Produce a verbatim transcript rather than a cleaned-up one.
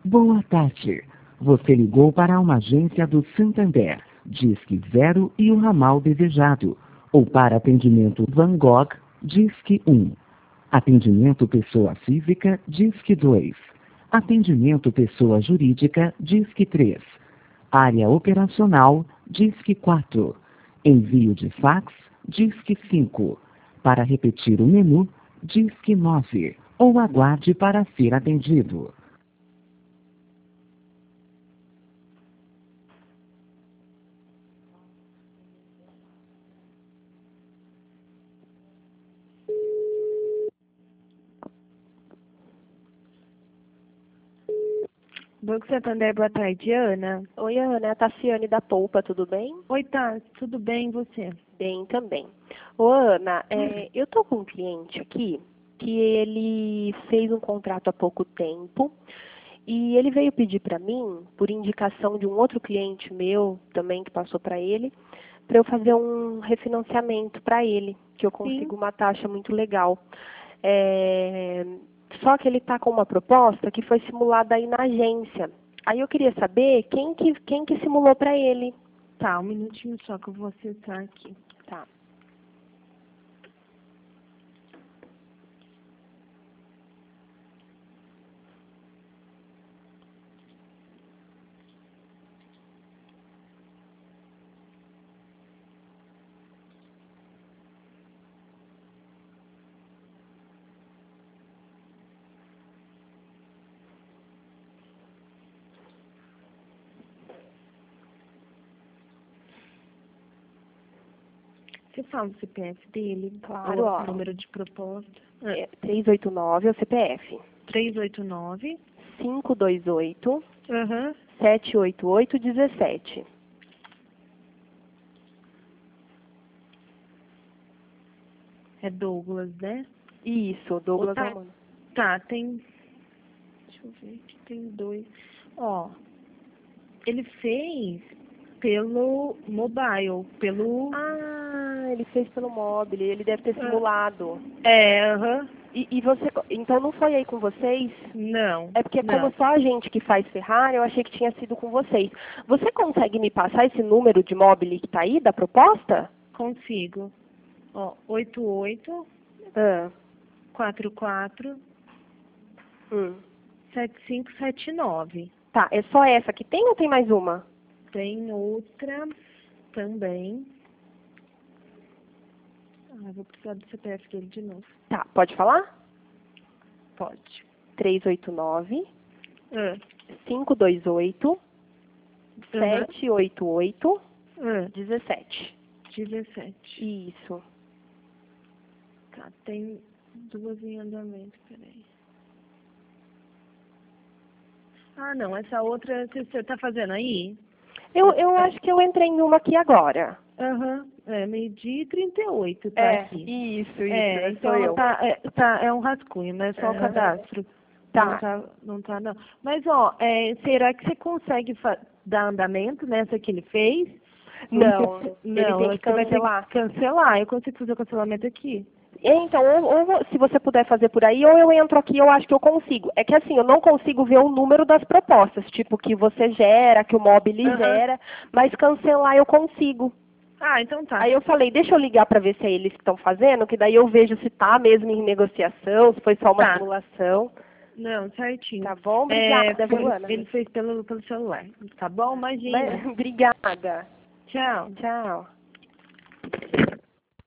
Boa tarde. Você ligou para uma agência do Santander, Disque Zero e o ramal desejado. Ou para atendimento Van Gogh, Disque um. Atendimento pessoa física, Disque dois. Atendimento pessoa jurídica, Disque três. Área operacional, Disque quatro. Envio de fax, Disque cinco. Para repetir o menu, Disque nove. Ou aguarde para ser atendido. Banco Santander, boa tarde, Ana. Oi, Ana, é a Tassiane da Polpa, tudo bem? Oi, tá, tudo bem, e você? Bem também. Ô, Ana, é, eu tô com um cliente aqui que ele fez um contrato há pouco tempo e ele veio pedir para mim, por indicação de um outro cliente meu também que passou para ele, para eu fazer um refinanciamento para ele, que eu consigo Sim. uma taxa muito legal. É, Só que ele está com uma proposta que foi simulada aí na agência. Aí eu queria saber quem que, quem que simulou para ele. Tá, um minutinho só que eu vou acessar aqui. Tá. Você fala o C P F dele? Claro, o ó. número de proposta? É, três oito nove é o C P F. três oito nove. cinco dois oito, Aham. sete oito oito, dezessete. É Douglas, né? Isso, Douglas Tá. Romano. Tá, tem... Deixa eu ver aqui, tem dois. Ó, ele fez pelo mobile, pelo... Ah, ele fez pelo mobile, ele deve ter Ah. simulado. É, aham. E, e você, então não foi aí com vocês? Não, É porque não. como só a gente que faz Ferrari, eu achei que tinha sido com vocês. Você consegue me passar esse número de mobile que tá aí, da proposta? Consigo. Ó, oito oito Ah, quatro quatro hum. sete cinco sete nove. Tá, é só essa que tem ou tem mais uma? Tem outra também. Ah, vou precisar do C P F dele de novo. Tá, pode falar? Pode. três oito nove, Ah, cinco dois oito, sete oito oito, ah, dezessete. dezessete. Isso. Tá, tem duas em andamento, peraí. Ah, não, essa outra que você tá fazendo aí? Eu, eu acho que eu entrei em uma aqui agora. Aham, é meio-dia e trinta e oito, tá É, aqui. isso, isso, É, sou então eu. tá, é, tá, é um rascunho, não é só o Aham. cadastro. Tá. Não tá, não tá, não. Mas, ó, é, será que você consegue fa- dar andamento nessa que ele fez? Não, Porque- ele não, tem que você vai ter cancelar. que cancelar. Eu consigo fazer o cancelamento aqui. Então, ou, ou se você puder fazer por aí, ou eu entro aqui, eu acho que eu consigo. É que assim, eu não consigo ver o número das propostas, tipo, que você gera, que o mobile Aham. gera, mas cancelar eu consigo. Ah, então tá. Aí eu falei, deixa eu ligar para ver se é eles que estão fazendo, que daí eu vejo se tá mesmo em negociação, se foi só uma Tá. simulação. Não, certinho. Tá bom? É, Obrigada, foi- viu, Ana? ele fez pelo, pelo celular. Tá bom? Imagina. Mas- Obrigada. Tchau. Tchau.